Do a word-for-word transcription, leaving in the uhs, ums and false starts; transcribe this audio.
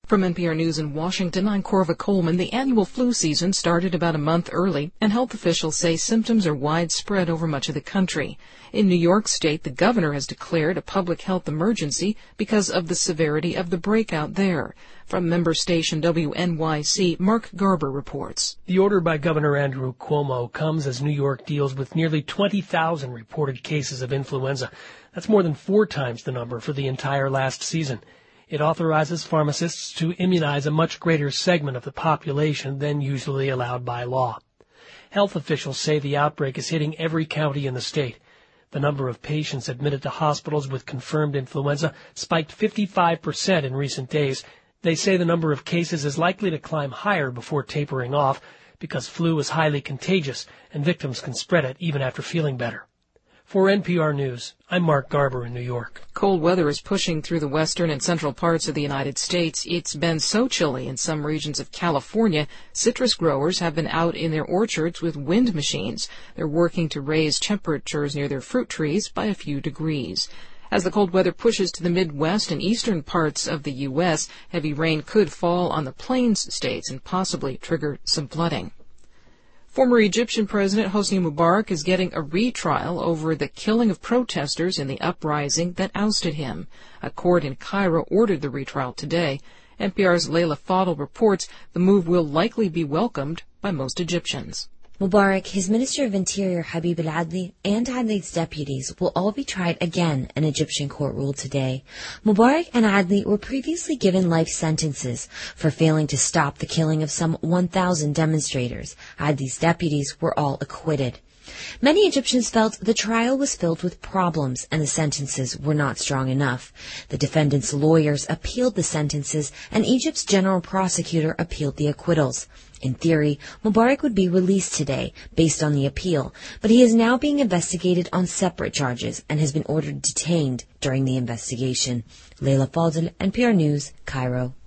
From N P R News in Washington, I'm Corva Coleman. The annual flu season started about a month early, and health officials say symptoms are widespread over much of the country. In New York State, the governor has declared a public health emergency because of the severity of the breakout there. From member station W N Y C, Mark Garber reports. The order by Governor Andrew Cuomo comes as New York deals with nearly twenty thousand reported cases of influenza. That's more than four times the number for the entire last season. It authorizes pharmacists to immunize a much greater segment of the population than usually allowed by law. Health officials say the outbreak is hitting every county in the state. The number of patients admitted to hospitals with confirmed influenza spiked fifty-five percent in recent days. They say the number of cases is likely to climb higher before tapering off because flu is highly contagious and victims can spread it even after feeling better. For N P R News, I'm Mark Garber in New York. Cold weather is pushing through the western and central parts of the United States. It's been so chilly in some regions of California, citrus growers have been out in their orchards with wind machines. They're working to raise temperatures near their fruit trees by a few degrees. As the cold weather pushes to the Midwest and eastern parts of the U S, heavy rain could fall on the plains states and possibly trigger some flooding. Former Egyptian President Hosni Mubarak is getting a retrial over the killing of protesters in the uprising that ousted him. A court in Cairo ordered the retrial today. N P R's Leila Fadel reports the move will likely be welcomed by most Egyptians. Mubarak, his Minister of Interior Habib al-Adli, and Adli's deputies will all be tried again, an Egyptian court ruled today. Mubarak and Adli were previously given life sentences for failing to stop the killing of some one thousand demonstrators. Adli's deputies were all acquitted. Many Egyptians felt the trial was filled with problems and the sentences were not strong enough. The defendants' lawyers appealed the sentences and Egypt's general prosecutor appealed the acquittals. In theory, Mubarak would be released today based on the appeal, but he is now being investigated on separate charges and has been ordered detained during the investigation. Leila Fadel, N P R News, Cairo.